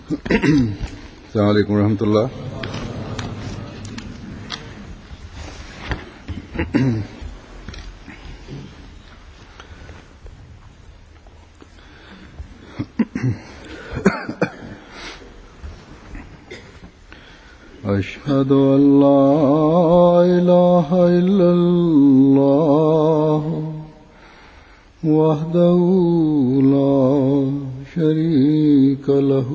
السلام عليكم ورحمة الله. أشهد أن لا إله إلا الله وحده لا شريك له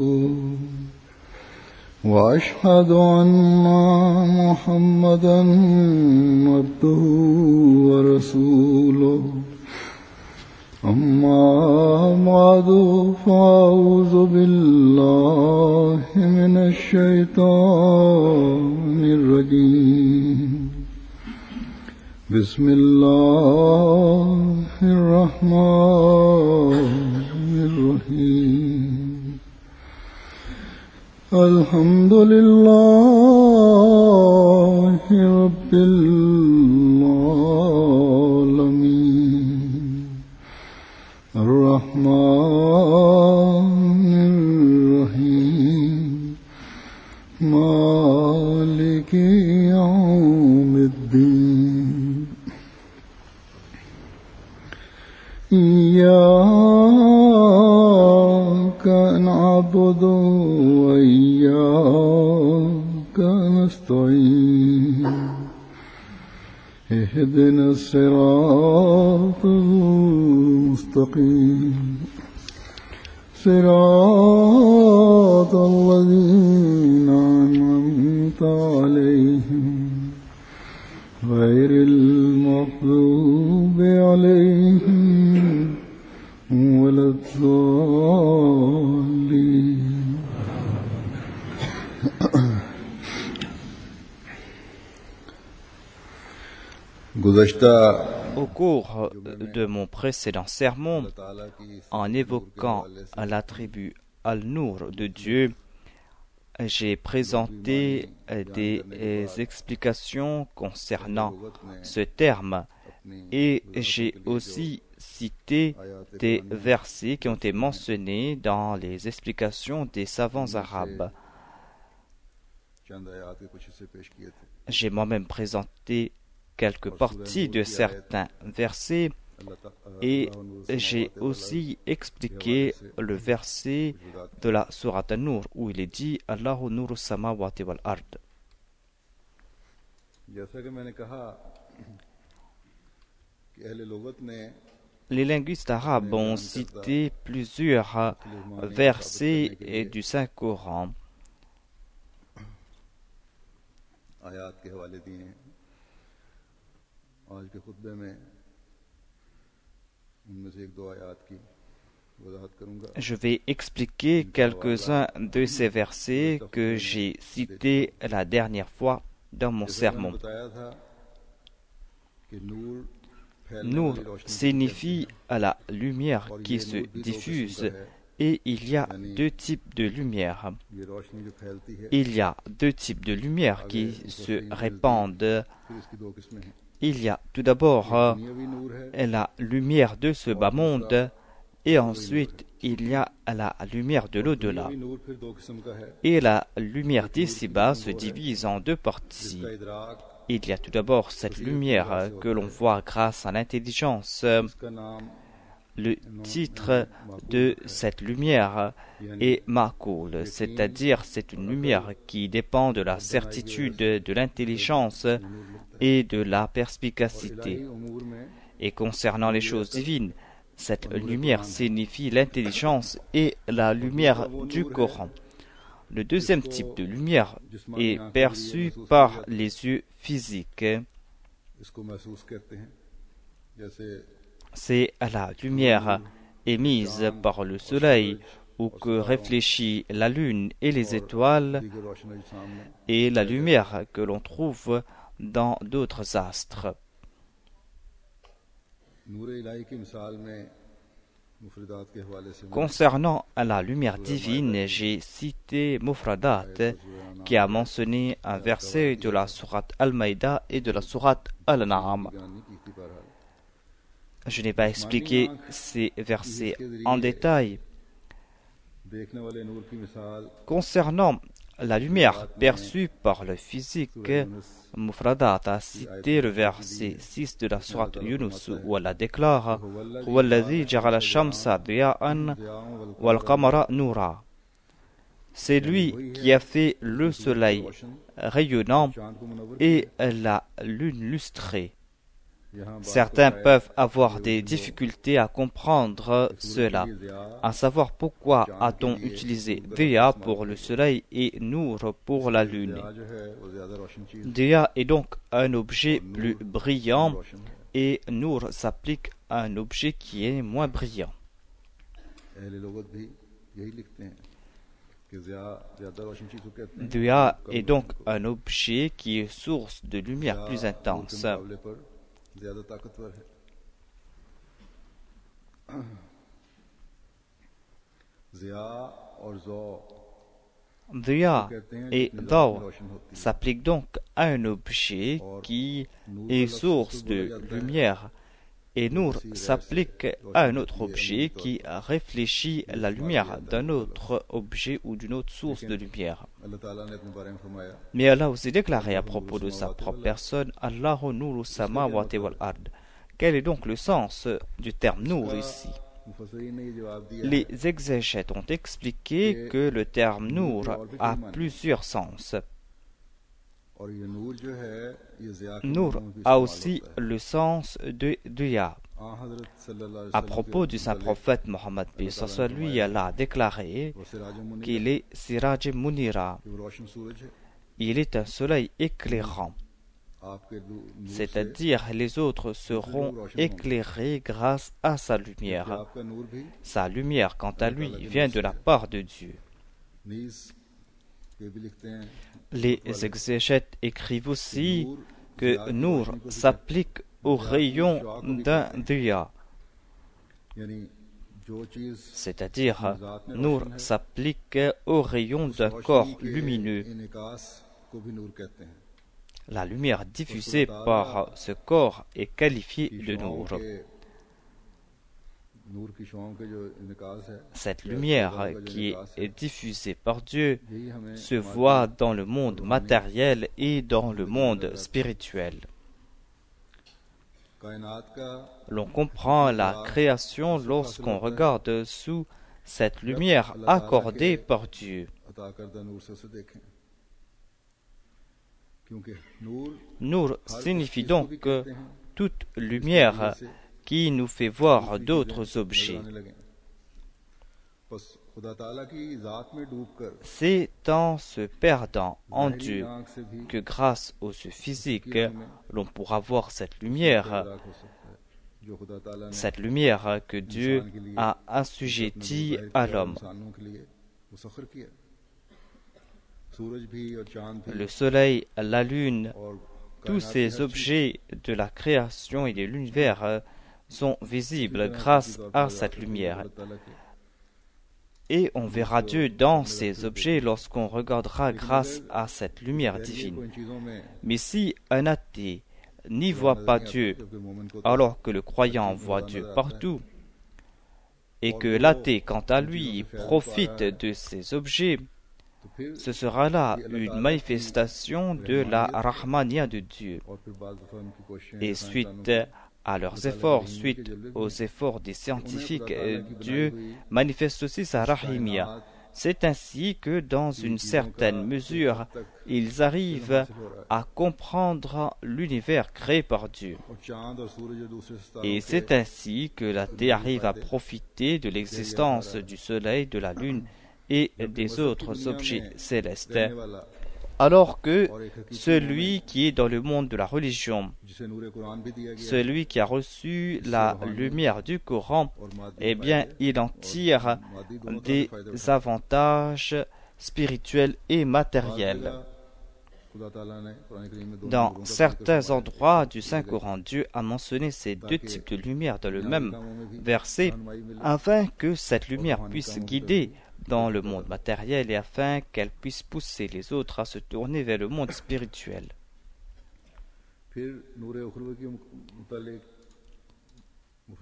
وأشهد أن محمدا عبده ورسوله أما بعد فأعوذ بالله من الشيطان الرجيم بسم الله الرحمن الرحيم الحمد لله رب العالمين الرحمن الرحيم مالك يوم الدين إياك نعبد وإياك نستعين اهدنا الصراط المستقيم صراط الذين أنعمت عليهم غير المغضوب عليهم ولا الضالين. Au cours de mon précédent sermon, en évoquant l'attribut Al-Nur de Dieu, j'ai présenté des explications concernant ce terme et j'ai aussi cité des versets qui ont été mentionnés dans les explications des savants arabes. J'ai moi-même présenté quelques parties de certains versets et j'ai aussi expliqué le verset de la sourate An-Nur où il est dit Allahu nuru samawati wal ard. Les linguistes arabes ont cité plusieurs versets du Saint-Coran. Je vais expliquer quelques-uns de ces versets que j'ai cités la dernière fois dans mon sermon. Nur signifie la lumière qui se diffuse et il y a deux types de lumière. Il y a deux types de lumière qui se répandent. Il y a tout d'abord la lumière de ce bas monde et ensuite il y a la lumière de l'au-delà. Et la lumière d'ici-bas se divise en deux parties. Il y a tout d'abord cette lumière que l'on voit grâce à l'intelligence. Le titre de cette lumière est Ma'koul, c'est-à-dire c'est une lumière qui dépend de la certitude, de l'intelligence et de la perspicacité. Et concernant les choses divines, cette lumière signifie l'intelligence et la lumière du Coran. Le deuxième type de lumière est perçu par les yeux physiques. C'est la lumière émise par le soleil ou que réfléchit la lune et les étoiles et la lumière que l'on trouve dans d'autres astres. Concernant la lumière divine, j'ai cité Mufradat qui a mentionné un verset de la sourate Al-Maïda et de la sourate Al-An'am. Je n'ai pas expliqué ces versets en détail. देखने वाले नूर की मिसाल Concernant la lumière perçue par le physique, Mufradat a cité le verset 6 de la sourate Yunus où Allah déclare هو الذي جعل الشمس ضياء والقمر نورا. C'est lui qui a fait le soleil rayonnant et la lune lustrée. Certains peuvent avoir des difficultés à comprendre cela, à savoir pourquoi a-t-on utilisé Diya pour le soleil et Nour pour la lune. Diya est donc un objet plus brillant et Nour s'applique à un objet qui est moins brillant. Diya est donc un objet qui est source de lumière plus intense. ज्यादा ताकतवर है। ज़िया और ज़ौ Diya et Daw s'appliquent donc à un objet qui est source de lumière et Nour s'applique à un autre objet qui réfléchit la lumière d'un autre objet ou d'une autre source de lumière. Mais Allah aussi déclaré à propos de sa propre personne, Allahu nuru samawati wal ard. Quel est donc le sens du terme Nour ici? Les exégètes ont expliqué que le terme Nour a plusieurs sens. Nour a aussi le sens de Diya. À propos du saint prophète Mohammed, lui, Allah a déclaré qu'il est Siraj Munira. Il est un soleil éclairant. C'est-à-dire les autres seront éclairés grâce à sa lumière. Sa lumière, quant à lui, vient de la part de Dieu. Les exégètes écrivent aussi que Nour s'applique au rayon d'un Diya. C'est-à-dire, Nour s'applique au rayon d'un corps lumineux. La lumière diffusée par ce corps est qualifiée de Nour. Cette lumière qui est diffusée par Dieu se voit dans le monde matériel et dans le monde spirituel. L'on comprend la création lorsqu'on regarde sous cette lumière accordée par Dieu. Nour signifie donc toute lumière qui nous fait voir d'autres objets. C'est en se perdant en Dieu que grâce aux yeux physiques, l'on pourra voir cette lumière que Dieu a assujettie à l'homme. Le soleil, la lune, tous ces objets de la création et de l'univers sont visibles grâce à cette lumière. Et on verra Dieu dans ces objets lorsqu'on regardera grâce à cette lumière divine. Mais si un athée n'y voit pas Dieu, alors que le croyant voit Dieu partout, et que l'athée, quant à lui, profite de ces objets, ce sera là une manifestation de la Rahmania de Dieu. Et suite à leurs efforts, suite aux efforts des scientifiques, Dieu manifeste aussi sa Rahimia. C'est ainsi que, dans une certaine mesure, ils arrivent à comprendre l'univers créé par Dieu. Et c'est ainsi que l'athée arrive à profiter de l'existence du soleil, de la lune et des autres objets célestes. Alors que celui qui est dans le monde de la religion, celui qui a reçu la lumière du Coran, eh bien, il en tire des avantages spirituels et matériels. Dans certains endroits du Saint-Coran, Dieu a mentionné ces deux types de lumière dans le même verset, afin que cette lumière puisse guider dans le monde matériel et afin qu'elle puisse pousser les autres à se tourner vers le monde spirituel.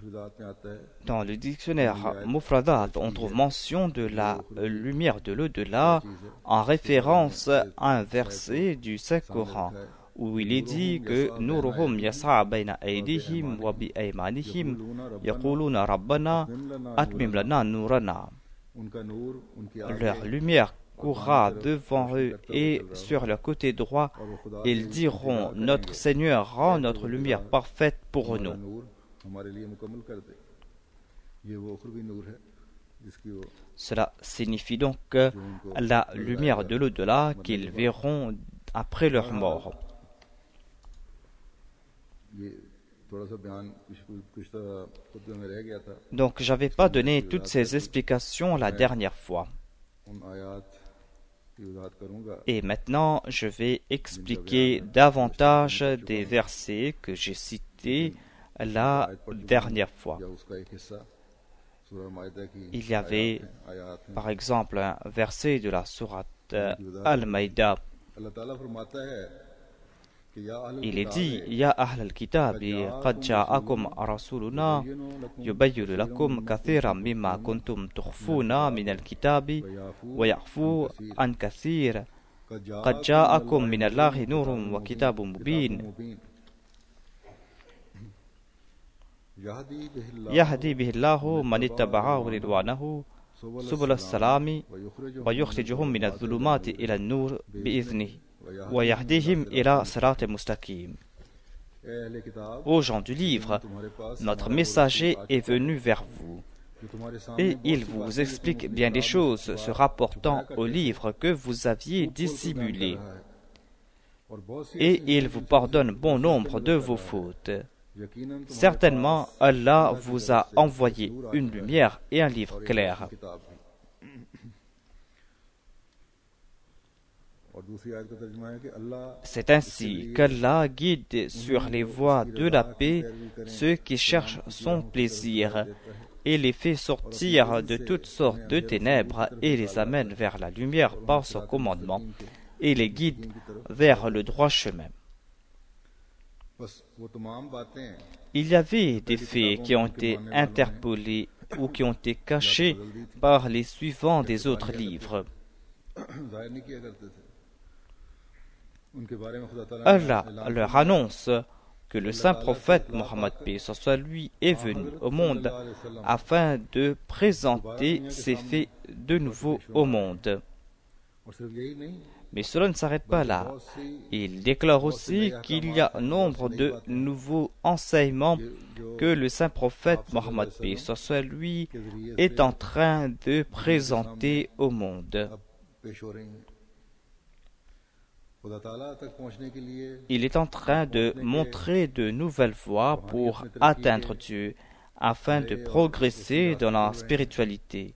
मुफरदात में आता है Dans le dictionnaire Mufradat, on trouve mention de la lumière de l'au-delà en référence à un verset du Saint-Coran où il est dit que Nuruhum yas'a bayna aydihim wa bi aymanihim yaquluna rabbana atmim lana nurana. उनका नूर उनकी Leur lumière courra devant eux et sur leur côté droit, ils diront notre Seigneur rend notre lumière parfaite pour nous. नूर हमारे लिए मुकम्मल कर दे ये वो उखरवी नूर है जिसकी वो Cela signifie donc la lumière de l'au-delà qu'ils verront après leur mort. ये थोड़ा सा बयान कुछ खुतबे में रह गया था Donc j'avais pas donné toutes ces explications la dernière fois. उन आयात की वजाहत करूंगा Et maintenant, je vais expliquer davantage des versets que j'ai cités la dernière fois. या उसका एक हिस्सा सूरह माइदा की Il y avait, आयात हैं par exemple, un verset de la sourate Al-Maïda. अल्लाह ताला फरमाता है कि या अहल Il est dit, Ya ahl al-kitabi, qad ja'akum rasuluna, yubayyin lakum kathiran mimma kuntum tukhfuna min al-kitabi, wa ya'fu an kathir, qad ja'akum min Allahi nurun wa kitabun mubin. يهدي به الله من اتبعه رضوانه سبل السلام ويخرجهم من الظلمات إلى النور بإذنه ويهديهم إلى صراط مستقيم. Ô gens du livre, notre messager est venu vers vous et il vous explique bien des choses se rapportant au livre que vous aviez dissimulé et il vous pardonne bon nombre de vos fautes. Certainement, Allah vous a envoyé une lumière et un livre clair. C'est ainsi qu'Allah guide sur les voies de la paix ceux qui cherchent son plaisir et les fait sortir de toutes sortes de ténèbres et les amène vers la lumière par son commandement et les guide vers le droit chemin. Il y avait des faits qui ont été interpolés ou qui ont été cachés par les suivants des autres livres. Allah leur annonce que le saint prophète Mohammed paix soit lui est venu au monde afin de présenter ces faits de nouveau au monde. Mais cela ne s'arrête pas là. Il déclare aussi qu'il y a nombre de nouveaux enseignements que le saint prophète Mohammed paix soit lui est en train de présenter au monde. Il est en train de montrer de nouvelles voies pour atteindre Dieu afin de progresser dans la spiritualité.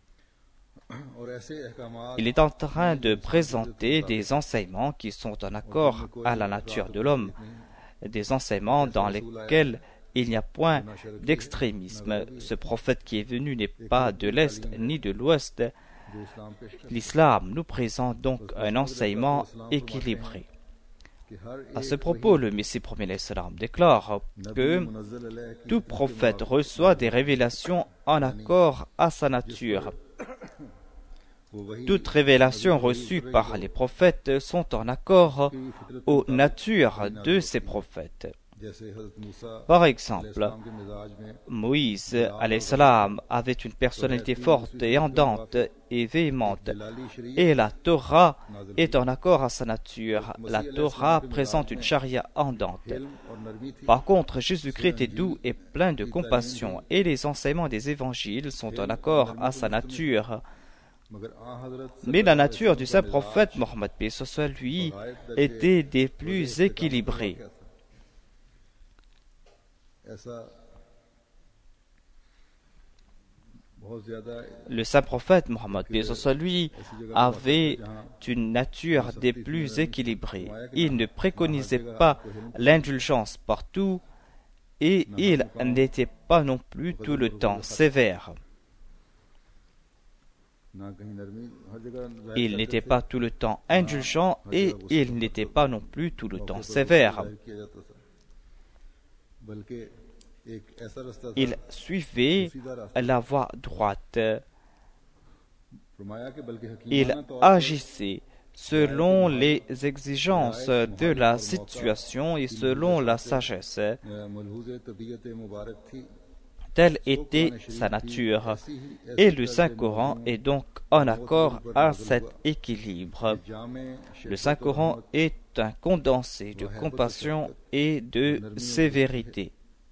Il est en train de présenter des enseignements qui sont en accord à la nature de l'homme, des enseignements dans lesquels il n'y a point d'extrémisme. Ce prophète qui est venu n'est pas de l'Est ni de l'Ouest. L'islam nous présente donc un enseignement équilibré. À ce propos, le Messie premier l'Islam déclare que tout prophète reçoit des révélations en accord à sa nature. Toutes révélations reçues par les prophètes sont en accord aux natures de ces prophètes. Par exemple, Moïse alayhi salam avait une personnalité forte et ardente et véhémente, et la Torah est en accord à sa nature. La Torah présente une charia ardente. Par contre, Jésus-Christ est doux et plein de compassion, et les enseignements des évangiles sont en accord à sa nature. Mais la nature du saint prophète Mohammed paix soit lui était des plus équilibrées. Le saint prophète Mohammed paix soit lui avait une nature des plus équilibrées. Il ne préconisait pas l'indulgence partout et il n'était pas non plus tout le temps sévère. Il n'était pas tout le temps indulgent et il n'était pas non plus tout le temps sévère. एक ऐसा रास्ता था, Il suivait la voie droite. फरमाया कि बल्कि Il हकीमाना तौर पर agissait selon les exigences de la situation et selon la sagesse. मलहूज़ तबीयत मुबारक थी। Telle était sa nature. Et le Saint-Coran est donc en accord à cet équilibre. Le Saint-Coran est un condensé de compassion et de sévérité.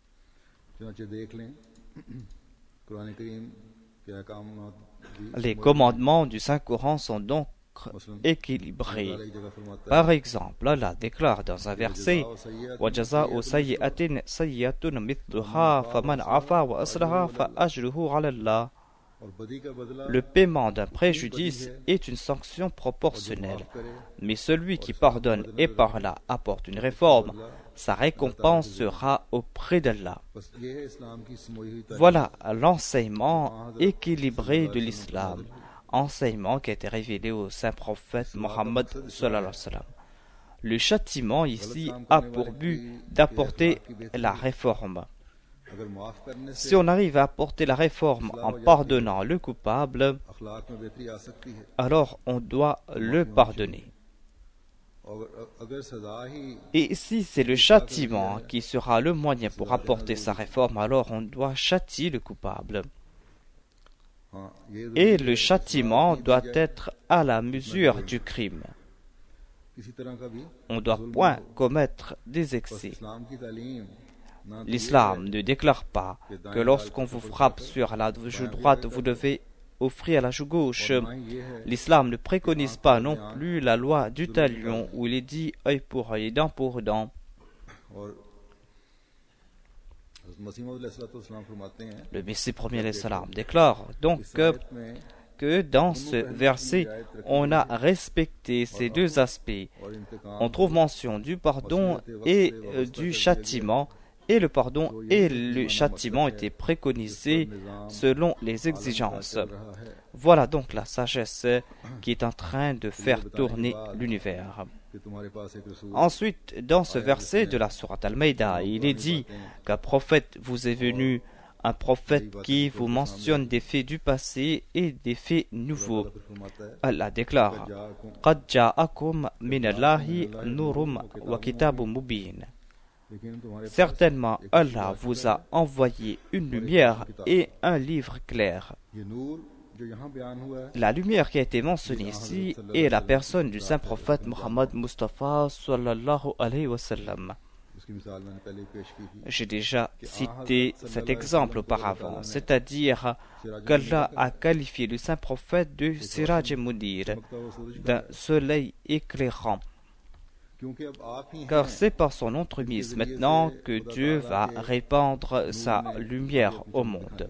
Les commandements du Saint-Coran sont donc équilibrés. Par exemple, Allah déclare dans un verset وَجَزَاءُ سَيِّئَةٍ سَيِّئَةٌ مِثْلُهَا فَمَنْ عَفَا وَأَصْلَحَ فَأَجْرُهُ عَلَى اللَّهِ. Le paiement d'un préjudice est une sanction proportionnelle, mais celui qui pardonne et par là apporte une réforme, sa récompense sera auprès d'Allah. Voilà l'enseignement équilibré de l'islam, enseignement qui a été révélé au saint prophète Mohammed sallallahu alayhi wa sallam. Le châtiment ici a pour but d'apporter la réforme. Si on arrive à apporter la réforme en pardonnant le coupable, alors on doit le pardonner. Et si c'est le châtiment qui sera le moyen pour apporter sa réforme, alors on doit châtier le coupable. Et le châtiment doit être à la mesure du crime. On ne doit point commettre des excès. L'islam ne déclare pas que lorsqu'on vous frappe sur la joue droite, vous devez offrir la joue gauche. L'islam ne préconise pas non plus la loi du talion où il est dit œil pour œil, dent pour dent. Le Messie premier salam déclare donc que dans ce verset, on a respecté ces deux aspects. On trouve mention du pardon et du châtiment, et le pardon et le châtiment étaient préconisés selon les exigences. Voilà donc la sagesse qui est en train de faire tourner l'univers. Ensuite, dans ce verset de la sourate Al-Maïda, il est dit qu'un prophète vous est venu, un prophète qui vous mentionne des faits du passé et des faits nouveaux. Allah déclare « Qad ja'akum minallahi nurum wa kitabun mubin » Certainement, Allah vous a envoyé une lumière et un livre clair. La lumière qui a été mentionnée ici est la personne du saint prophète Muhammad Mustafa sallallahu alayhi wa sallam. J'ai déjà cité cet exemple auparavant, c'est-à-dire qu'Allah a qualifié le saint prophète de Siraj Munir, d'un soleil éclairant. Car c'est par son entremise maintenant que Dieu va répandre sa lumière au monde.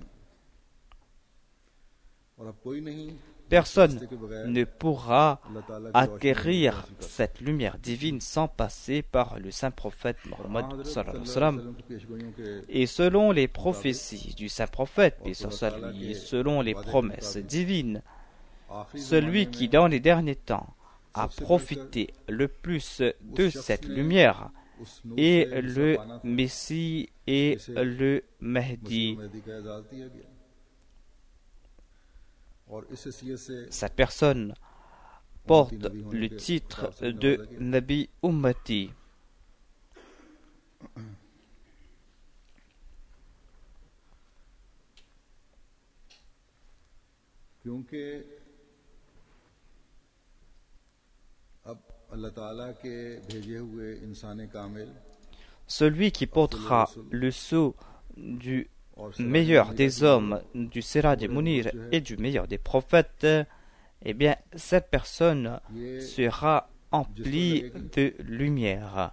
Personne ne pourra acquérir cette lumière divine sans passer par le saint prophète Mohammed sallallahu alayhi wa sallam. Et selon les prophéties du saint prophète, et selon les promesses divines, celui qui dans les derniers temps a profité le plus de cette lumière est le Messie et le Mahdi. Cette personne porte le titre de Nabi Ummati. Celui qui portera le sceau du meilleur des hommes, du Siraj Munir et du meilleur des prophètes, eh bien, cette personne sera emplie de lumière.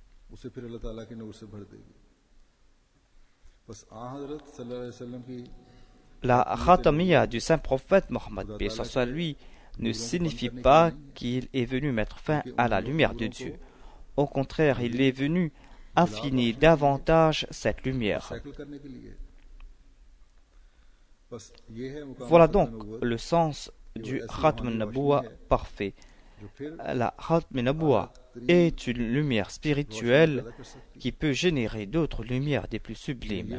La khatamiyya du saint prophète Mohammed, paix soit lui, ne signifie pas qu'il est venu mettre fin à la lumière de Dieu. Au contraire, il est venu affiner davantage cette lumière. Voilà donc le sens du Khatm an-Nabuwa parfait. La Khatm an-Nabuwa est une lumière spirituelle qui peut générer d'autres lumières des plus sublimes.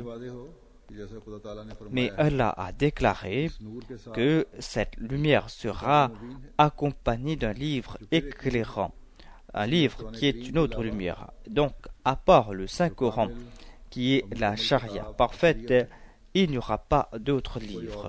Mais Allah a déclaré que cette lumière sera accompagnée d'un livre éclairant, un livre qui est une autre lumière. Donc, à part le Saint-Coran, qui est la charia parfaite, il n'y aura pas d'autres livres.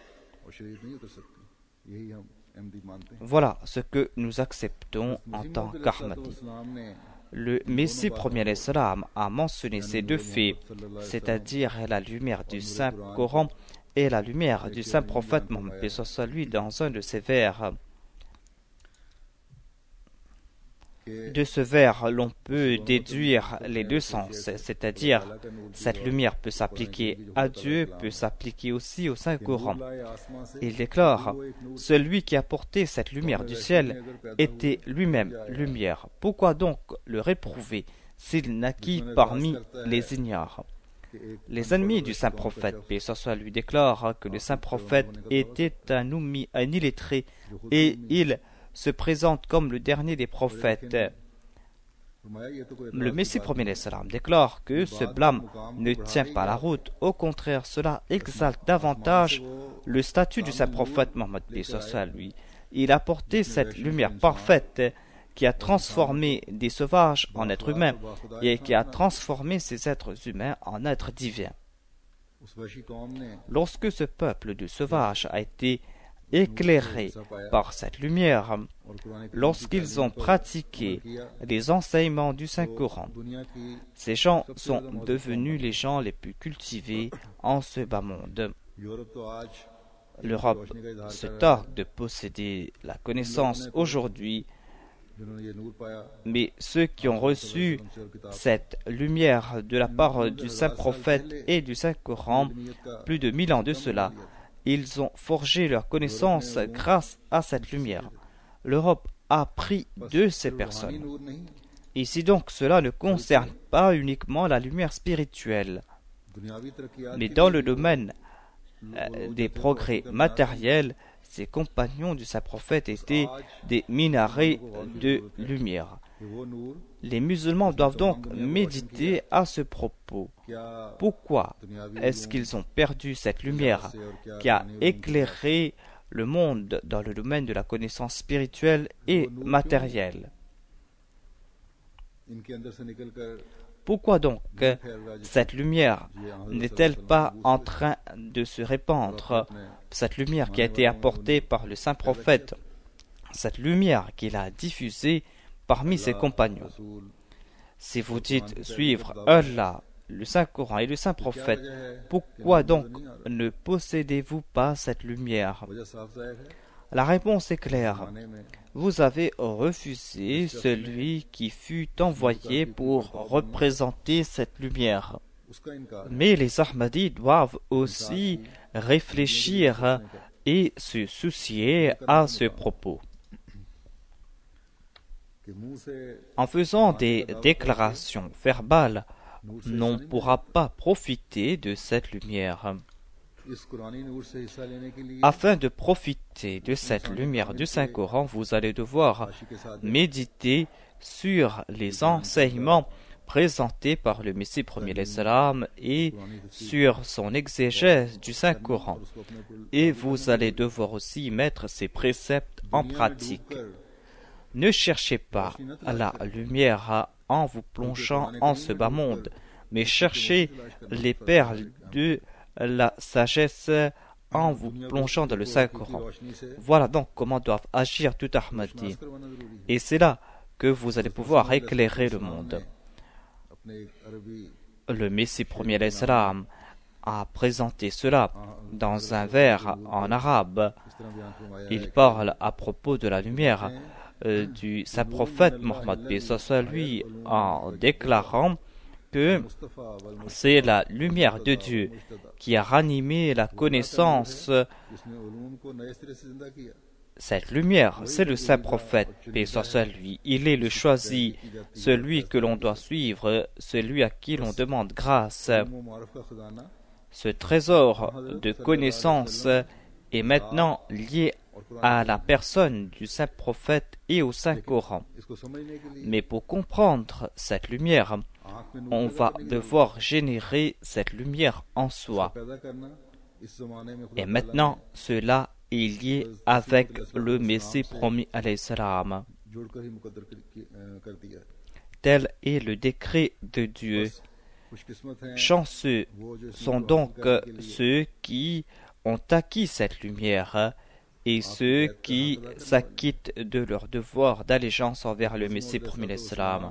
Voilà ce que nous acceptons en tant qu'Ahmadi. Le Messie premier l'Islam a mentionné ces deux faits, c'est-à-dire la lumière du Saint-Coran et la lumière du Saint-Prophète Mohammed, paix soit lui, dans un de ses vers. De ce vers, l'on peut déduire les deux sens, c'est-à-dire cette lumière peut s'appliquer à Dieu, peut s'appliquer aussi au Saint-Coran. Il déclare, celui qui a porté cette lumière du ciel était lui-même lumière. Pourquoi donc le réprouver s'il naquit parmi les ignares? Les ennemis du Saint-Prophète, paix soit lui, déclarent que le Saint-Prophète était un illettré et il se présente comme le dernier des prophètes. Le Messie premier l'Islam déclare que ce blâme ne tient pas la route. Au contraire, cela exalte davantage le statut du Saint-Prophète Mohammed, paix soit lui. Il a porté cette lumière parfaite qui a transformé des sauvages en êtres humains et qui a transformé ces êtres humains en êtres divins. Lorsque ce peuple de sauvages a été éclairés par cette lumière, lorsqu'ils ont pratiqué les enseignements du Saint-Coran, ces gens sont devenus les gens les plus cultivés en ce bas monde. L'Europe se targue de posséder la connaissance aujourd'hui, mais ceux qui ont reçu cette lumière de la part du Saint-Prophète et du Saint-Coran, plus de 1000 ans de cela, ils ont forgé leur connaissance grâce à cette lumière. L'Europe a appris de ces personnes. Ici donc, cela ne concerne pas uniquement la lumière spirituelle, mais dans le domaine des progrès matériels, ces compagnons du Saint-Prophète étaient des minarets de lumière. Les musulmans doivent donc méditer à ce propos. Pourquoi est-ce qu'ils ont perdu cette lumière qui a éclairé le monde dans le domaine de la connaissance spirituelle et matérielle? Pourquoi donc cette lumière n'est-elle pas en train de se répandre? Cette lumière qui a été apportée par le Saint-Prophète, cette lumière qu'il a diffusée parmi ses compagnons. Si vous dites suivre Allah, le Saint-Coran et le Saint-Prophète, pourquoi donc ne possédez-vous pas cette lumière? La réponse est claire. Vous avez refusé celui qui fut envoyé pour représenter cette lumière. Mais les Ahmadis doivent aussi réfléchir et se soucier à ce propos. En faisant des déclarations verbales, on ne pourra pas profiter de cette lumière. Afin de profiter de cette lumière du Saint-Coran, vous allez devoir méditer sur les enseignements présentés par le Messie premier l'Islam et sur son exégèse du Saint-Coran. Et vous allez devoir aussi mettre ces préceptes en pratique. Ne cherchez pas la lumière en vous plongeant en ce bas monde, mais cherchez les perles de la sagesse en vous plongeant dans le Saint-Coran. Voilà donc comment doivent agir tout Ahmadi. Et c'est là que vous allez pouvoir éclairer le monde. Le Messie premier l'Islam a présenté cela dans un vers en arabe. Il parle à propos de la lumière du Saint-Prophète Mohammed, paix soit lui, en déclarant que c'est la lumière de Dieu qui a ranimé la connaissance. Cette lumière, c'est le Saint-Prophète, paix soit lui. Il est le choisi, celui que l'on doit suivre, celui à qui l'on demande grâce. Ce trésor de connaissance est maintenant lié à la personne du saint prophète et au saint Coran. Mais pour comprendre cette lumière, on va devoir générer cette lumière en soi. Et maintenant, cela est lié avec le Messie promis alayhi salam. Tel est le décret de Dieu. Chanceux sont donc ceux qui ont acquis cette lumière et ceux qui s'acquittent de leur devoir d'allégeance envers le Messie promis alayhi salam.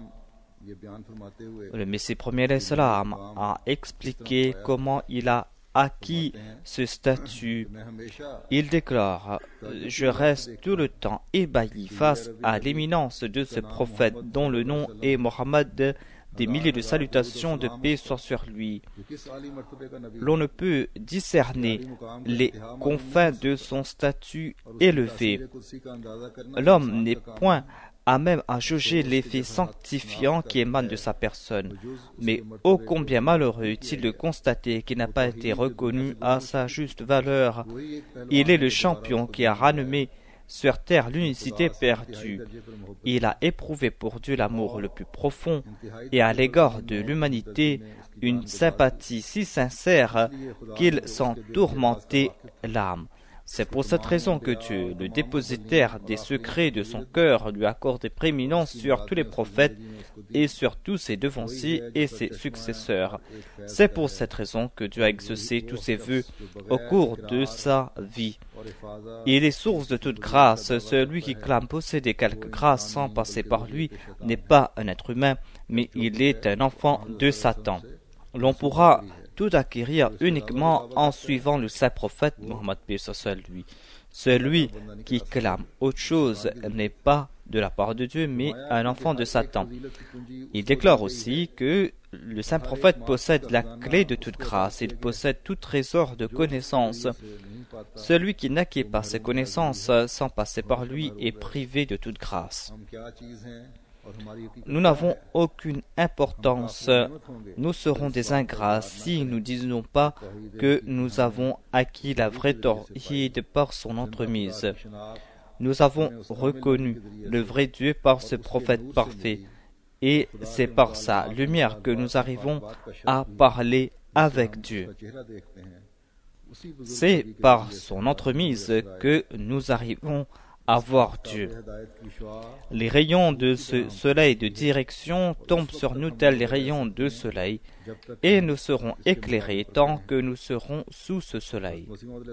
Le Messie promis alayhi salam a expliqué comment il a acquis ce statut. Il déclare: je reste tout le temps ébahi face à l'éminence de ce prophète dont le nom est Mohammed, des milliers de salutations de paix soient sur lui. L'on ne peut discerner les confins de son statut élevé. L'homme n'est point à même à juger l'effet sanctifiant qui émane de sa personne. Mais ô combien malheureux est-il de constater qu'il n'a pas été reconnu à sa juste valeur. Il est le champion qui a ranommé sur terre l'unicité perdue. Il a éprouvé pour Dieu l'amour le plus profond et à l'égard de l'humanité une sympathie si sincère qu'il s'en tourmentait l'âme. C'est pour cette raison que Dieu, le dépositaire des secrets de son cœur, lui accorde des prééminences sur tous les prophètes et sur tous ses devanciers et ses successeurs. C'est pour cette raison que Dieu a exaucé tous ses vœux au cours de sa vie. Il est source de toute grâce. Celui qui clame posséder quelque grâce sans passer par lui n'est pas un être humain, mais il est un enfant de Satan. L'on pourra tout acquérir uniquement en suivant le saint prophète Mohammed lui. Celui qui clame autre chose n'est pas de la part de Dieu, mais un enfant de Satan. Il déclare aussi que le saint prophète possède la clé de toute grâce, il possède tout trésor de connaissances. Celui qui n'acquiert pas ces connaissances sans passer par lui est privé de toute grâce. Nous n'avons aucune importance. Nous serons des ingrats si nous ne disons pas que nous avons acquis la vraie tawhid par son entremise. Nous avons reconnu le vrai Dieu par ce prophète parfait. Et c'est par sa lumière que nous arrivons à parler avec Dieu. C'est par son entremise que nous arrivons à voir Dieu. Les rayons de ce soleil de direction tombent sur nous tels les rayons de soleil et nous serons éclairés tant que nous serons sous ce soleil.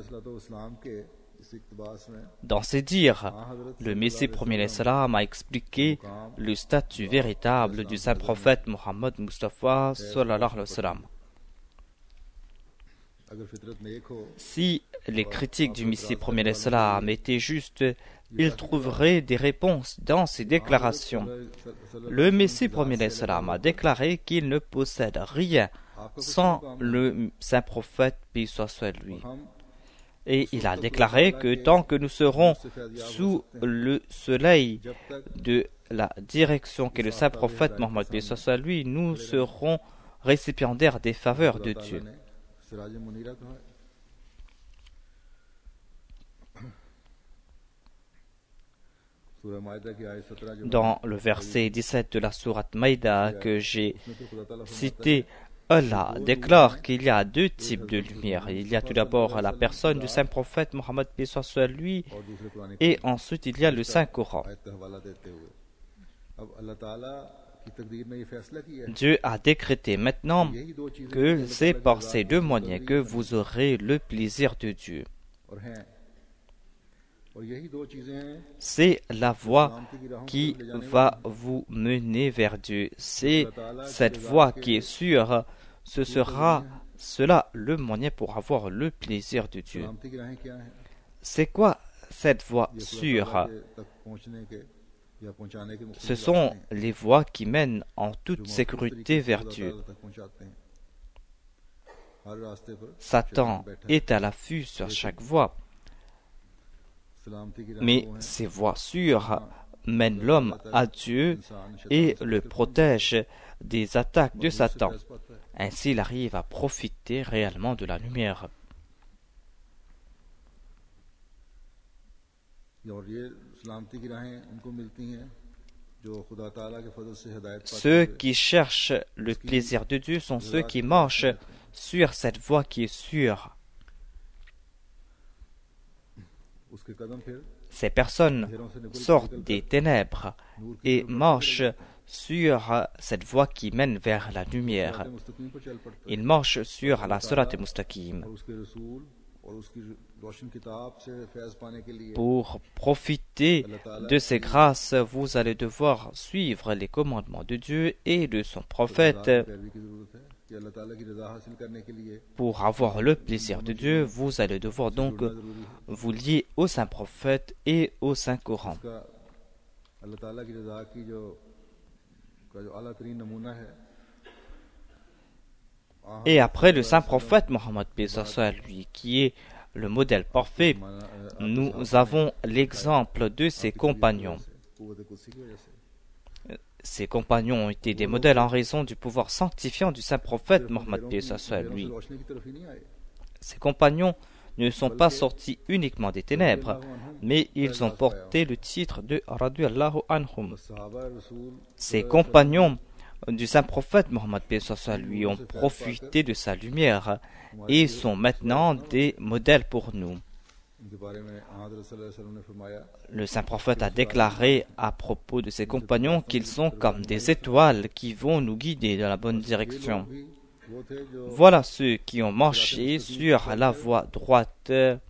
Dans ses dires, le Messie premier salam a expliqué le statut véritable du saint prophète Mohammed Mustafa sallallahu alayhi wa sallam. Si les critiques du Messie premier salam étaient justes, ils trouveraient des réponses dans ses déclarations. Le Messie premier salam a déclaré qu'il ne possède rien sans le saint prophète, paix soit sur lui. Et il a déclaré que tant que nous serons sous le soleil de la direction qu'est le saint prophète Mohammed, paix soit sur lui, nous serons récipiendaires des faveurs de Dieu. Dans le verset 17 de la sourate Maïda que j'ai cité, Allah déclare qu'il y a deux types de lumière. Il y a tout d'abord la personne du saint prophète Mohammed, paix soit sur lui, et ensuite il y a le saint Coran. Dieu a décrété maintenant que c'est par ces deux moyens que vous aurez le plaisir de Dieu. C'est la voie qui va vous mener vers Dieu. C'est cette voie qui est sûre. Ce sera cela le moyen pour avoir le plaisir de Dieu. C'est quoi cette voie sûre? Ce sont les voies qui mènent en toute sécurité vers Dieu. Satan est à l'affût sur chaque voie. Mais ces voies sûres mènent l'homme à Dieu et le protègent des attaques de Satan. Ainsi, il arrive à profiter réellement de la lumière. और ये सलामती की राहें उनको मिलती हैं जो खुदा ताला के फजल से हिदायत पाते Ceux हुए qui cherchent le plaisir de Dieu sont ceux qui marchent sur cette voie qui est sûre. उसके कदम फिर Ces personnes sortent des ténèbres et marchent sur cette voie qui mène vers la lumière. मुस्तकीम पर चल पड़ता Ils marchent sur la Surat Mustaqim. है और उसके रसूल और उसकी रोशन किताब से फैज पाने के लिए Pour profiter de ces grâces, vous allez devoir suivre les commandements de Dieu et de son prophète. पैरवी की जरूरत है कि अल्लाह ताला की रजा हासिल करने के लिए Pour avoir le plaisir de Dieu, vous allez devoir donc vous lier au Saint Prophète et au Saint Coran. उसका अल्लाह ताला की रजा की जो आला तरीन नमूना है Et après le Saint Prophète Mohammed lui, qui est le modèle parfait, nous avons l'exemple de ses compagnons. Ces compagnons ont été des modèles en raison du pouvoir sanctifiant du Saint Prophète Mohammed lui. Ces compagnons ne sont pas sortis uniquement des ténèbres, mais ils ont porté le titre de Radiyallahu anhum. Ces compagnons du Saint Prophète Mohammed lui ont profité de sa lumière et sont maintenant des modèles pour nous. Le Saint Prophète a déclaré à propos de ses compagnons qu'ils sont comme des étoiles qui vont nous guider dans la bonne direction. Voilà ceux qui ont marché sur la voie droite.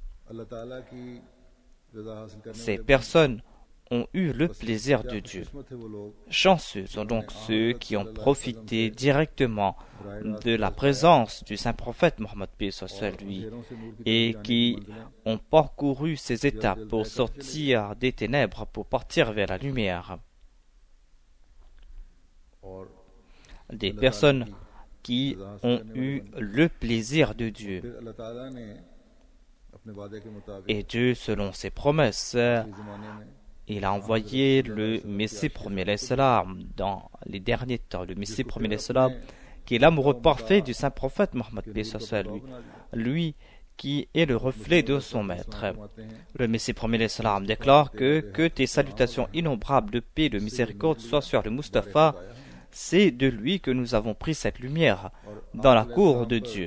Ces personnes ont eu le plaisir de Dieu. Chanceux sont donc ceux qui ont profité directement de la présence du Saint Prophète Mohammed lui et qui ont parcouru ces étapes pour sortir des ténèbres pour partir vers la lumière. Des personnes qui ont eu le plaisir de Dieu. Et Dieu, selon ses promesses, il a envoyé le Messie premier l'Islam dans les derniers temps, le Messie premier l'Islam, qui est l'amoureux parfait du Saint Prophète Mohammed lui qui est le reflet de son maître. Le Messie premier l'Islam déclare que tes salutations innombrables de paix et de miséricorde soient sur le Mustapha. C'est de lui que nous avons pris cette lumière dans la cour de Dieu.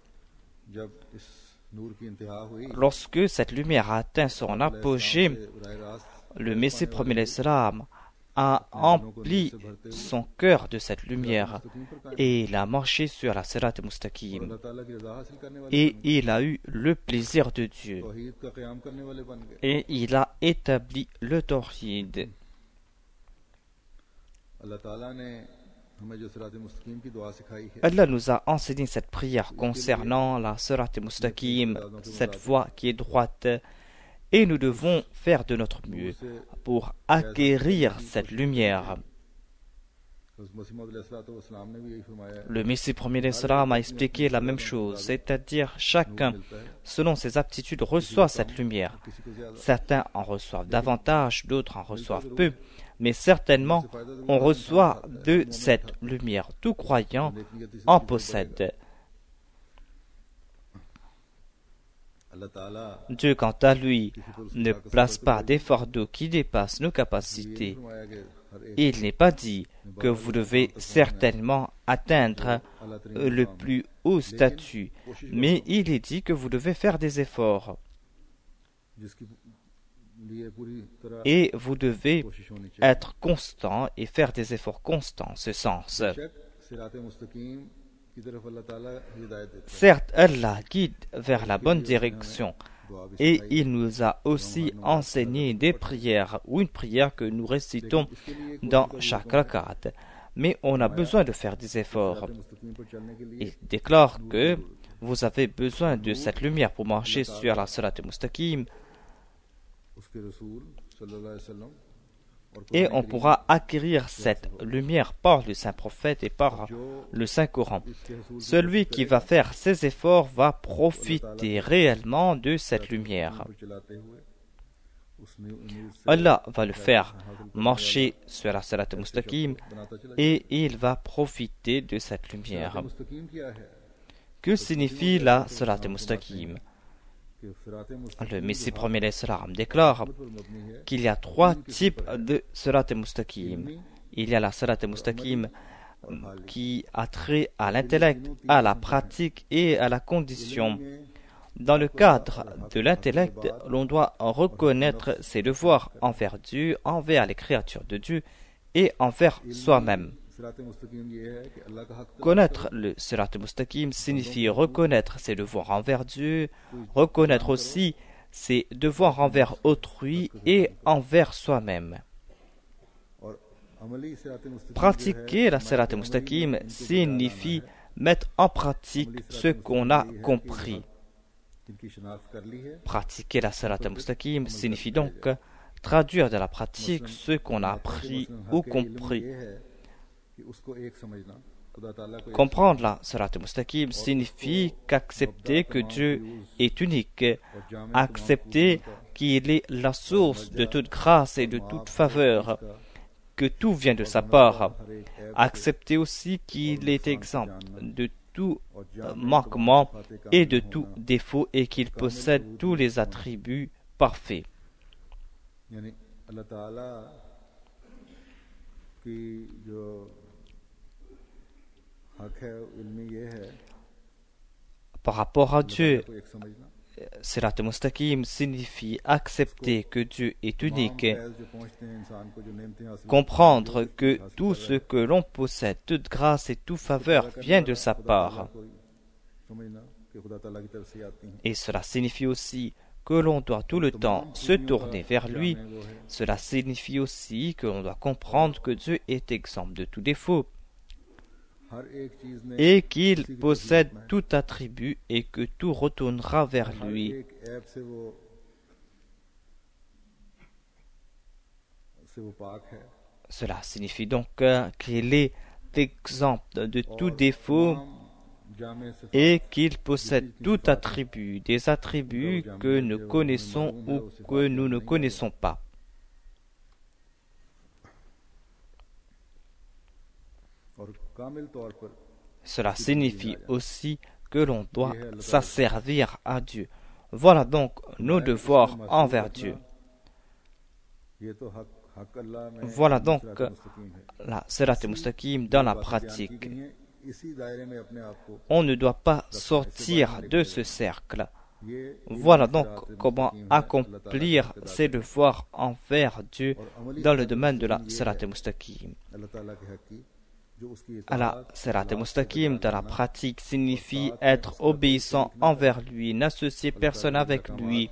Lorsque cette lumière a atteint son apogée, le Messie premier l'Islam a empli son cœur de cette lumière et il a marché sur la Sirat Mustaqim et il a eu le plaisir de Dieu et il a établi le Tawhid. Allah nous a enseigné cette prière concernant la Sirat Mustaqim, cette voie qui est droite, et nous devons faire de notre mieux pour acquérir cette lumière. Le Messie premier l'Islam a expliqué la même chose, c'est-à-dire chacun, selon ses aptitudes, reçoit cette lumière. Certains en reçoivent davantage, d'autres en reçoivent peu, mais certainement on reçoit de cette lumière. Tout croyant en possède. Dieu, quant à lui, ne place pas des fardeaux qui dépassent nos capacités. Il n'est pas dit que vous devez certainement atteindre le plus haut statut, mais il est dit que vous devez faire des efforts. Et vous devez être constant et faire des efforts constants en ce sens. Certes, Allah guide vers la bonne direction et il nous a aussi enseigné des prières ou une prière que nous récitons dans chaque rakat. Mais on a besoin de faire des efforts. Il déclare que vous avez besoin de cette lumière pour marcher sur la Sirat Mustaqim et on pourra acquérir cette lumière par le Saint Prophète et par le Saint Coran. Celui qui va faire ses efforts va profiter réellement de cette lumière. Allah va le faire marcher sur la Sirat Mustaqim et il va profiter de cette lumière. Que signifie la Sirat Mustaqim? Le Messie premier l'Islam déclare qu'il y a 3 types de Sirat al-Mustaqim. Il y a la Sirat al-Mustaqim qui a trait à l'intellect, à la pratique et à la condition. Dans le cadre de l'intellect, l'on doit reconnaître ses devoirs envers Dieu, envers les créatures de Dieu et envers soi-même. Connaître le Sirat al-Mustaqim signifie reconnaître ses devoirs envers Dieu, reconnaître aussi ses devoirs envers autrui et envers soi-même. Pratiquer la Sirat al-Mustaqim signifie mettre en pratique ce qu'on a compris. Pratiquer la Sirat al-Mustaqim signifie donc traduire de la pratique ce qu'on a appris ou compris. Comprendre la Sirat al-Mustaqim signifie qu'accepter que Dieu est unique, accepter qu'il est la source de toute grâce et de toute faveur, que tout vient de sa part, accepter aussi qu'il est exempt de tout manquement et de tout défaut et qu'il possède tous les attributs parfaits. Par rapport à Dieu, Sirat al-Mustaqim signifie accepter que Dieu est unique, comprendre que tout ce que l'on possède, toute grâce et toute faveur vient de sa part. Et cela signifie aussi que l'on doit tout le temps se tourner vers lui. Cela signifie aussi que l'on doit comprendre que Dieu est exempt de tout défaut et qu'il possède tout attribut et que tout retournera vers lui. Cela signifie donc qu'il est exempt de tout défaut et qu'il possède tout attribut, des attributs que nous connaissons ou que nous ne connaissons pas. Cela signifie aussi que l'on doit s'asservir à Dieu. Voilà donc nos devoirs envers Dieu. Voilà donc la Sirat al-Mustaqim dans la pratique. On ne doit pas sortir de ce cercle. Voilà donc comment accomplir ses devoirs envers Dieu dans le domaine de la Sirat al-Mustaqim. La Sirat al-Mustaqim dans la pratique signifie être obéissant envers lui, n'associer personne avec lui.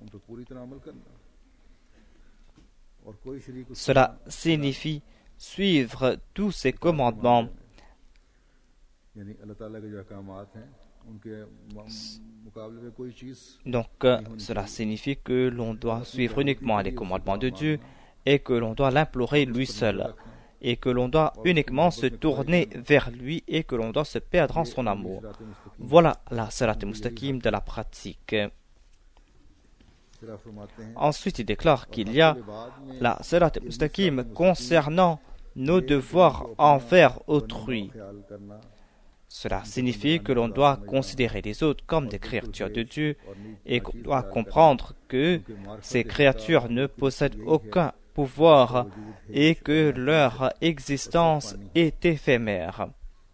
Cela signifie suivre tous ses commandements. Donc, cela signifie que l'on doit suivre uniquement les commandements de Dieu et que l'on doit l'implorer lui seul, et que l'on doit uniquement se tourner vers lui et que l'on doit se perdre en son amour. Voilà la Sirat al-Mustaqim de la pratique. Ensuite, il déclare qu'il y a la Sirat al-Mustaqim concernant nos devoirs envers autrui. Cela signifie que l'on doit considérer les autres comme des créatures de Dieu et qu'on doit comprendre que ces créatures ne possèdent aucun pouvoir et que leur existence est éphémère.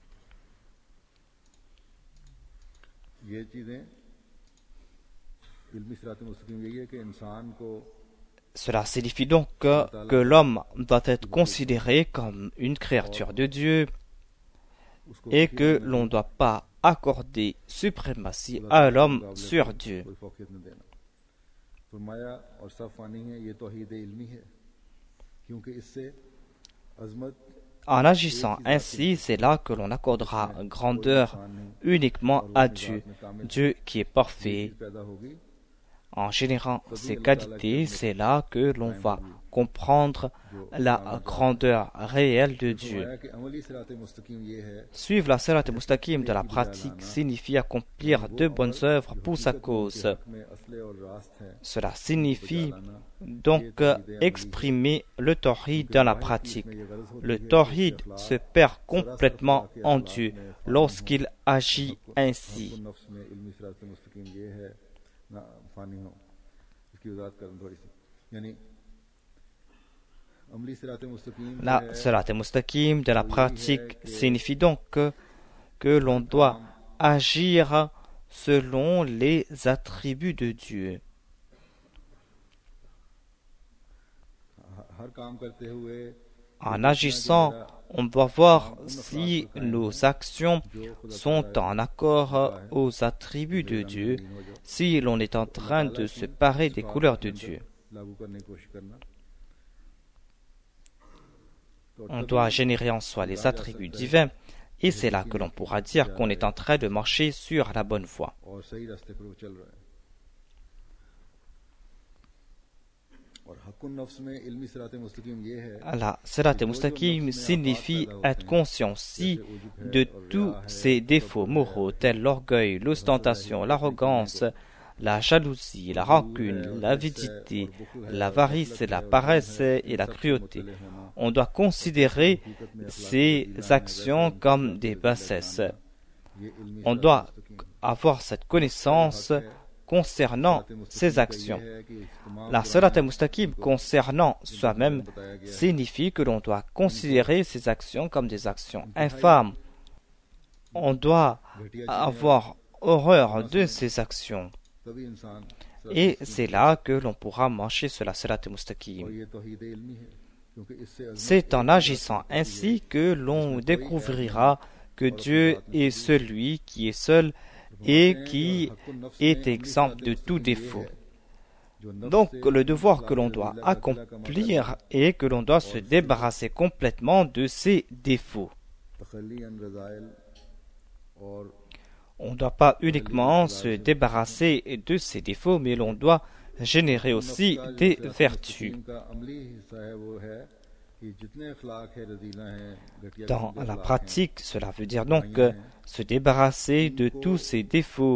Cela signifie donc que l'homme doit être considéré comme une créature de Dieu et que l'on ne doit pas accorder suprématie à l'homme sur Dieu. En agissant ainsi, c'est là que l'on accordera grandeur uniquement à Dieu, Dieu qui est parfait. En générant ces qualités, c'est là que l'on va comprendre la grandeur réelle de Dieu. Suivre la Sirat al-Mustaqim de la pratique signifie accomplir de bonnes œuvres pour sa cause. Cela signifie donc exprimer le tawhid dans la pratique. Le tawhid se perd complètement en Dieu lorsqu'il agit ainsi. Fani हो, इसकी वजाहत करूं थोड़ी सी। यानी अमली सिरात मुस्तकीम La Sirat al-Mustaqim de la pratique signifie donc que l'on doit agir selon les attributs de Dieu. हर काम करते हुए En agissant, on doit voir si nos actions sont en accord aux attributs de Dieu, si l'on est en train de se parer des couleurs de Dieu. लागू करने की कोशिश करना। On doit générer en soi les attributs divins, et c'est là que l'on pourra dire qu'on est en train de marcher sur la bonne voie. और सही रास्ते पर वो चल रहा है। और हक़ुन नफ्स में इल्मी सिरात मुस्तकीम ये है La Sirat al-Mustaqim signifie être conscient aussi de tous ces défauts moraux tels l'orgueil, l'ostentation, l'arrogance, la jalousie, la rancune, l'avidité, l'avarice, la paresse et la cruauté. On doit considérer ces actions comme des bassesses. On doit avoir cette connaissance concernant ces actions. La Sirat al-Mustaqim concernant soi-même signifie que l'on doit considérer ces actions comme des actions infâmes. On doit avoir horreur de ces actions. तभी इंसान Et c'est là que l'on pourra marcher sur la Sirat al-Mustaqim. और ये तौहीद इल्मी है, क्योंकि इससे C'est en agissant ainsi que l'on découvrira que Dieu est celui qui est seul et qui est exempt de tout défaut. Donc le devoir que l'on doit accomplir est que l'on doit se débarrasser complètement de ces défauts. तखल्ली अन रज़ाइल और On ne doit pas uniquement se débarrasser de ces défauts, mais l'on doit générer aussi des vertus. का अमली हिस्सा है वो है कि जितने अखलाक है रज़ीला हैं घटिया Dans किस्म के la अखलाक pratique, cela veut dire donc se débarrasser de tous ces défauts.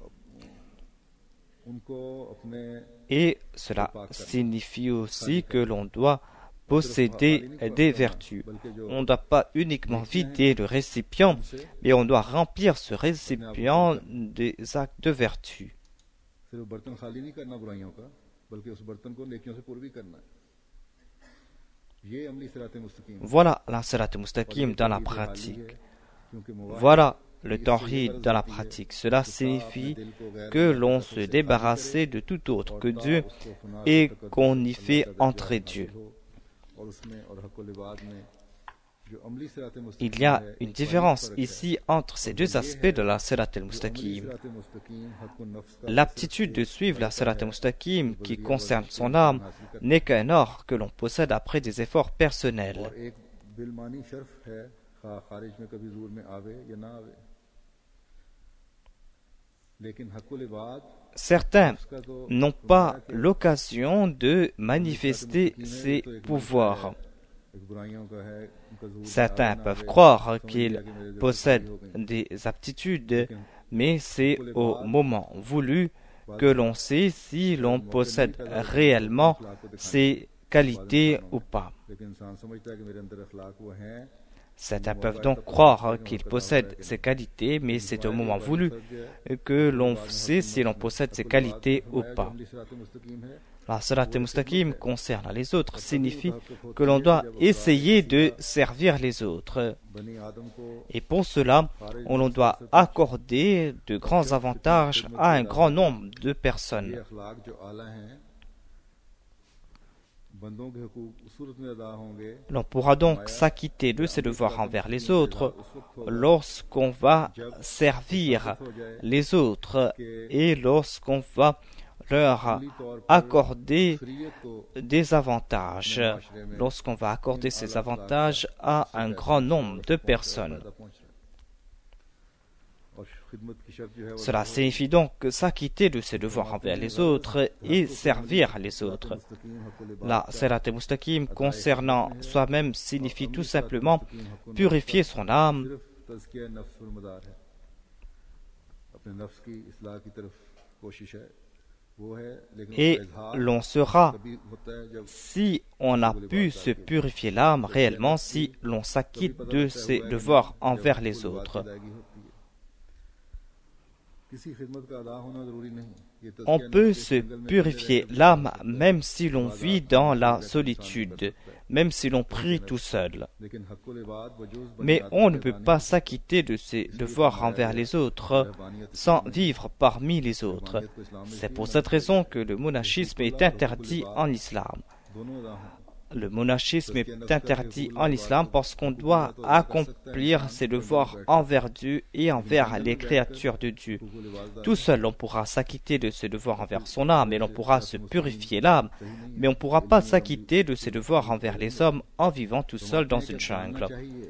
हैं, उनको अपने Et cela signifie aussi que l'on doit posséder des vertus. On ne doit pas uniquement vider le récipient, mais on doit remplir ce récipient des actes de vertu. सिर्फ बर्तन खाली नहीं करना बुराइयों का, बल्कि उस बर्तन को नेकियों से पूरा भी करना है। ये अमली सिरात मुस्तकीम Voilà la Sirat al-Mustaqim dans la pratique. क्योंकि मुवाहिद Voilà le tawhid dans la pratique. Cela signifie que l'on se débarrasse de tout autre que Dieu et qu'on y fait entrer Dieu. और उसमें और हक़ुल इबाद में जो अमली सिरात मुस्तकीम Il y a une différence ici entre ces deux aspects de la Sirat al-Mustaqim. सिरात मुस्तकीम हक़ुन नफ्स का L'aptitude de suivre la Sirat al-Mustaqim qui concerne son âme n'est qu'un or que l'on possède après des efforts personnels. और एक बिलमानी शर्फ है खारिज में कभी ज़ूर में आवे या ना आवे, लेकिन हक़ुल इबाद Certains n'ont pas l'occasion de manifester ses pouvoirs. एक बुराइयों का है, उनका ज़ूर Certains peuvent croire qu'ils possèdent des aptitudes, mais c'est au moment voulu que l'on sait si l'on possède réellement ces qualités ou pas. लेकिन इंसान समझता है कि मेरे अंदर अखलाक वो हैं। Certains peuvent donc croire qu'ils possèdent ces qualités, mais c'est au moment voulu que l'on sait si l'on possède ces qualités ou pas. अमली सिरात मुस्तकीम है La Sirat al-Mustaqim concerne les autres signifie que l'on doit essayer de servir les autres. बनी आदम को Et pour cela, on doit accorder de grands avantages à un grand nombre de ये personnes. अखलाक जो आला हैं बंदों के हुकूक उस सूरत में अदा होंगे L'on pourra donc s'acquitter de ses devoirs envers les autres lorsqu'on va servir les autres et lorsqu'on va leur accorder शरीयत को des avantages, lorsqu'on va accorder ces avantages à un grand nombre de personnes. फायदा पहुंच रहा है। और खिदमत की शर्त जो है वो Cela signifie donc s'acquitter de ses devoirs envers les autres et servir les autres. मुस्तकीम हक़ुल इबाद La Sirat al-Mustaqim concernant soi-même signifie tout simplement purifier son âme सिर्फ तज़किया नफ्स पर मदार है, अपने नफ्स की इस्लाह की तरफ कोशिश है वो है, लेकिन et उसका इजहार l'on saura तभी होता है जब si on a pu se purifier l'âme réellement, si l'on s'acquitte de ses devoirs envers les autres. अदायगी होती है। On peut se purifier l'âme même si l'on vit dans la solitude, même si l'on prie tout seul. Mais on ne peut pas s'acquitter de ses devoirs envers les autres sans vivre parmi les autres. C'est pour cette raison que le monachisme est interdit en islam. Le monachisme est interdit en islam parce qu'on doit accomplir ses devoirs envers Dieu et envers les créatures de Dieu. Tout seul, on pourra s'acquitter de ses devoirs envers son âme et l'on pourra se purifier l'âme, mais on ne pourra pas s'acquitter de ses devoirs envers les hommes en vivant tout seul dans une jungle.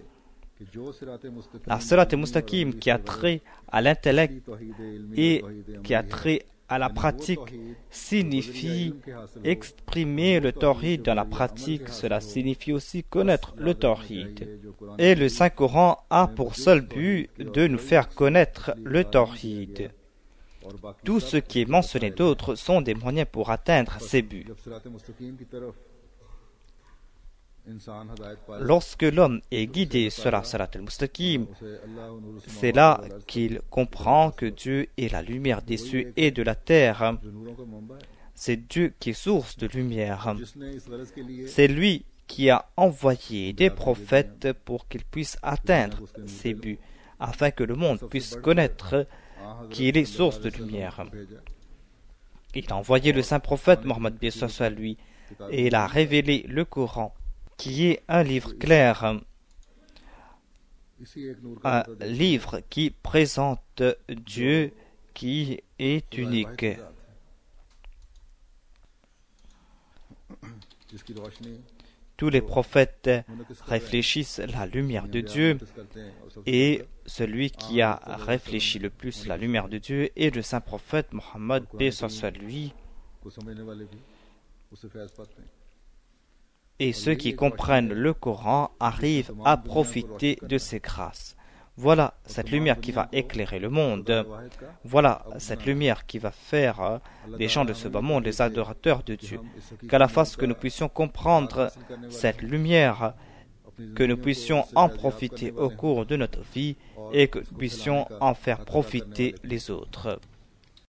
La Sirat al-Mustaqim qui a trait à l'intellect et qui a trait à la pratique signifie exprimer le tawhid dans la pratique. Cela signifie aussi connaître le tawhid. Et le Saint-Coran a pour seul but de nous faire connaître le tawhid. Tout ce qui est mentionné d'autre sont des moyens pour atteindre ces buts. Lorsque l'homme est guidé sur la Sirat al-Mustaqim, c'est là qu'il comprend que Dieu est la lumière des cieux et de la terre. C'est Dieu qui est source de lumière. C'est lui qui a envoyé des prophètes pour qu'ils puissent atteindre ces buts, afin que le monde puisse connaître qu'il est source de lumière. Il a envoyé le saint prophète Mohammed à lui, et il a révélé le Coran, qui est un livre clair, un livre qui présente Dieu qui est unique. Tous les prophètes réfléchissent la lumière de Dieu et celui qui a réfléchi le plus la lumière de Dieu est le saint prophète Mohammed lui. Et ceux qui comprennent le Coran arrivent à profiter de ces grâces. Voilà cette lumière qui va éclairer le monde. Voilà cette lumière qui va faire des gens de ce bas monde les adorateurs de Dieu. Qu'à la fasse que nous puissions comprendre cette lumière, que nous puissions en profiter au cours de notre vie et que nous puissions en faire profiter les autres.